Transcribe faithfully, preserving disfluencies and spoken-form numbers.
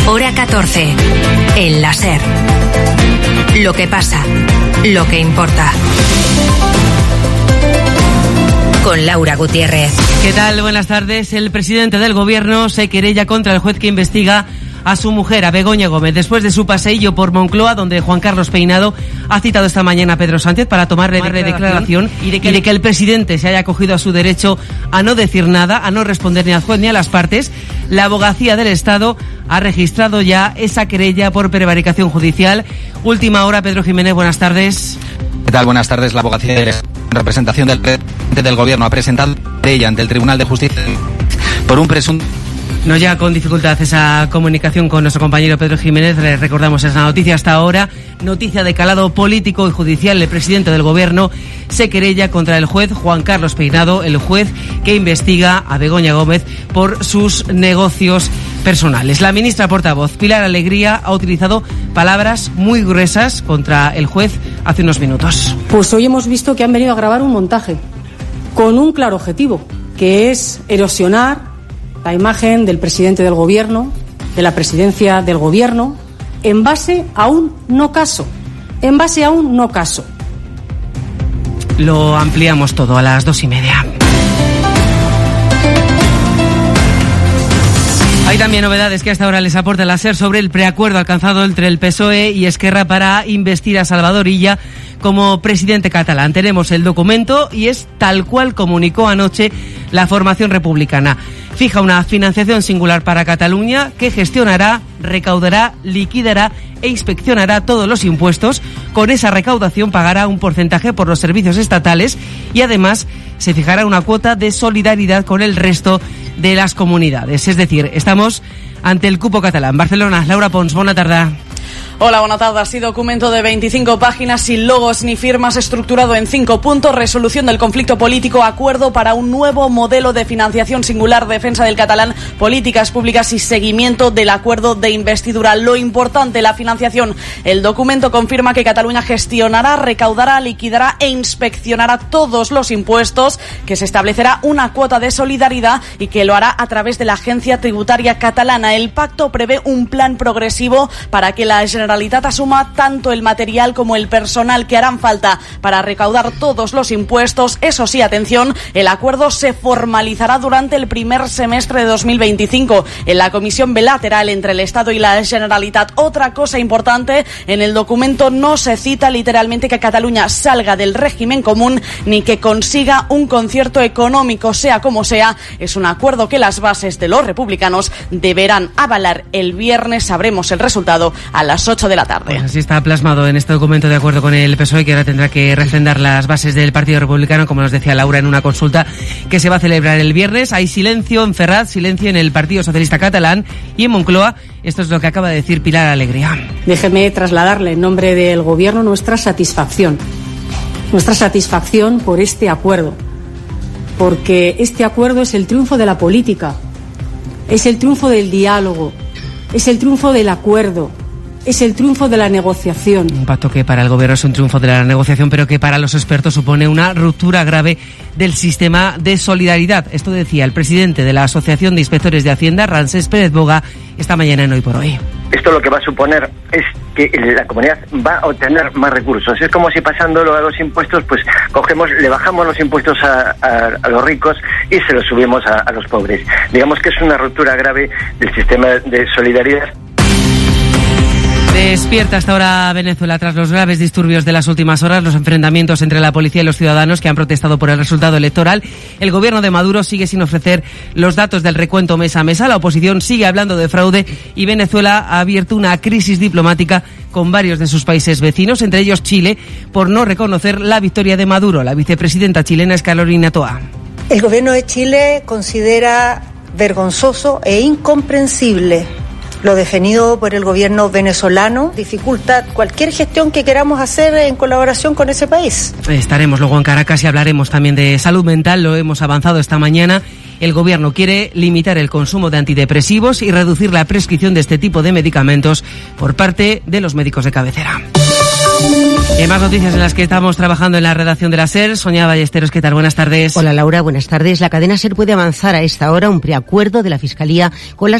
Hora catorce. El La SER. Lo que pasa, lo que importa. Con Laura Gutiérrez. ¿Qué tal? Buenas tardes. El presidente del Gobierno se querella contra el juez que investiga a su mujer, a Begoña Gómez, después de su paseillo por Moncloa, donde Juan Carlos Peinado ha citado esta mañana a Pedro Sánchez para tomarle declaración, declaración y, de que, y de que el presidente se haya acogido a su derecho a no decir nada, a no responder ni al juez ni a las partes. La Abogacía del Estado ha registrado ya esa querella por prevaricación judicial. Última hora, Pedro Jiménez, buenas tardes. ¿Qué tal? Buenas tardes. La Abogacía de en representación del presidente del Gobierno ha presentado ella ante el Tribunal de Justicia por un presunto... No llega con dificultad esa comunicación con nuestro compañero Pedro Jiménez. Le recordamos esa noticia hasta ahora. Noticia de calado político y judicial. El presidente del Gobierno se querella contra el juez Juan Carlos Peinado, el juez que investiga a Begoña Gómez por sus negocios personales. La ministra portavoz, Pilar Alegría, ha utilizado palabras muy gruesas contra el juez hace unos minutos. Pues hoy hemos visto que han venido a grabar un montaje con un claro objetivo, que es erosionar la imagen del presidente del Gobierno, de la presidencia del Gobierno, en base a un no caso, en base a un no caso. Lo ampliamos todo a las dos y media. Hay también novedades que hasta ahora les aporta la SER sobre el preacuerdo alcanzado entre el P S O E y Esquerra para investir a Salvador Illa como presidente catalán. Tenemos el documento y es tal cual comunicó anoche la formación republicana. Fija una financiación singular para Cataluña que gestionará, recaudará, liquidará e inspeccionará todos los impuestos. Con esa recaudación pagará un porcentaje por los servicios estatales y además se fijará una cuota de solidaridad con el resto de las comunidades. Es decir, estamos ante el cupo catalán. Barcelona, Laura Pons, buena tarde. Hola, buenas tardes. Así, documento de veinticinco páginas, sin logos ni firmas, estructurado en cinco puntos: resolución del conflicto político, acuerdo para un nuevo modelo de financiación singular, defensa del catalán, políticas públicas y seguimiento del acuerdo de investidura. Lo importante, la financiación. El documento confirma que Cataluña gestionará, recaudará, liquidará e inspeccionará todos los impuestos, que se establecerá una cuota de solidaridad y que lo hará a través de la Agencia Tributaria Catalana. El pacto prevé un plan progresivo para que la Generalitat asuma tanto el material como el personal que harán falta para recaudar todos los impuestos. Eso sí, atención, el acuerdo se formalizará durante el primer semestre de dos mil veinticinco en la comisión bilateral entre el Estado y la Generalitat. Otra cosa importante, en el documento no se cita literalmente que Cataluña salga del régimen común ni que consiga un concierto económico. Sea como sea, es un acuerdo que las bases de los republicanos deberán avalar el viernes. Sabremos el resultado a las ocho de la tarde. Pues así está plasmado en este documento de acuerdo con el P S O E, que ahora tendrá que refrendar las bases del Partido Republicano, como nos decía Laura, en una consulta que se va a celebrar el viernes. Hay silencio en Ferraz, silencio en el Partido Socialista Catalán y en Moncloa. Esto es lo que acaba de decir Pilar Alegría. Déjeme trasladarle en nombre del Gobierno nuestra satisfacción, nuestra satisfacción por este acuerdo, porque este acuerdo es el triunfo de la política, es el triunfo del diálogo, es el triunfo del acuerdo, es el triunfo de la negociación. Un pacto que para el Gobierno es un triunfo de la negociación, pero que para los expertos supone una ruptura grave del sistema de solidaridad. Esto decía el presidente de la Asociación de Inspectores de Hacienda, Rancés Pérez Boga, esta mañana en Hoy por Hoy. Esto lo que va a suponer es que la comunidad va a obtener más recursos. Es como si pasándolo a los impuestos, pues cogemos, le bajamos los impuestos a, a, a los ricos y se los subimos a, a los pobres. Digamos que es una ruptura grave del sistema de solidaridad. Despierta hasta ahora Venezuela tras los graves disturbios de las últimas horas, los enfrentamientos entre la policía y los ciudadanos que han protestado por el resultado electoral. El gobierno de Maduro sigue sin ofrecer los datos del recuento mes a mes. La oposición sigue hablando de fraude y Venezuela ha abierto una crisis diplomática con varios de sus países vecinos, entre ellos Chile, por no reconocer la victoria de Maduro. La vicepresidenta chilena es Carolina Toa. El gobierno de Chile considera vergonzoso e incomprensible lo definido por el gobierno venezolano, dificulta cualquier gestión que queramos hacer en colaboración con ese país. Estaremos luego en Caracas y hablaremos también de salud mental. Lo hemos avanzado esta mañana. El gobierno quiere limitar el consumo de antidepresivos y reducir la prescripción de este tipo de medicamentos por parte de los médicos de cabecera. Y hay más noticias en las que estamos trabajando en la redacción de la SER. Sonia Ballesteros, ¿qué tal? Buenas tardes. Hola Laura, buenas tardes. La cadena SER puede avanzar a esta hora un preacuerdo de la Fiscalía con las